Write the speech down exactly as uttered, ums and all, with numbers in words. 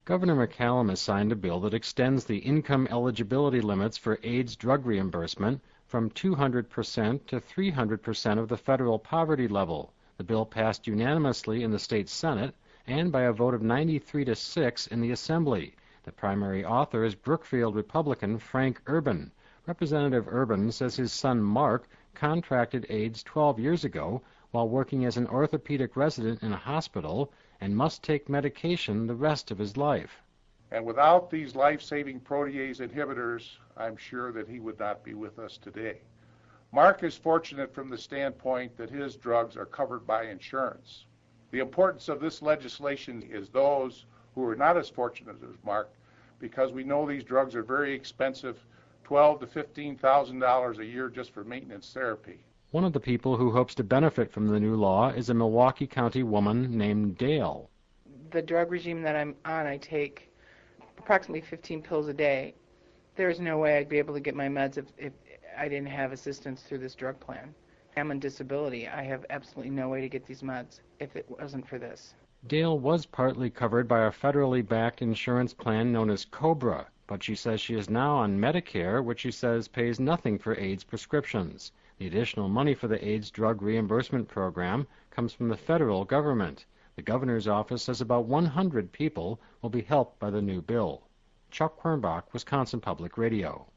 Governor McCallum has signed a bill that extends the income eligibility limits for AIDS drug reimbursement from two hundred percent to three hundred percent of the federal poverty level. The bill passed unanimously in the state Senate and by a vote of ninety-three to six in the Assembly. The primary author is Brookfield Republican Frank Urban. Representative Urban says his son Mark contracted AIDS twelve years ago while working as an orthopedic resident in a hospital and must take medication the rest of his life. And without these life-saving protease inhibitors, I'm sure that he would not be with us today. Mark is fortunate from the standpoint that his drugs are covered by insurance. The importance of this legislation is those who are not as fortunate as Mark, because we know these drugs are very expensive, twelve thousand to fifteen thousand dollars a year just for maintenance therapy. One of the people who hopes to benefit from the new law is a Milwaukee County woman named Dale. The drug regime that I'm on, I take approximately fifteen pills a day. There's no way I'd be able to get my meds if, if I didn't have assistance through this drug plan. I'm on disability. I have absolutely no way to get these meds if it wasn't for this. Dale was partly covered by a federally backed insurance plan known as COBRA, but she says she is now on Medicare, which she says pays nothing for AIDS prescriptions. The additional money for the AIDS drug reimbursement program comes from the federal government. The governor's office says about one hundred people will be helped by the new bill. Chuck Quirnbach, Wisconsin Public Radio.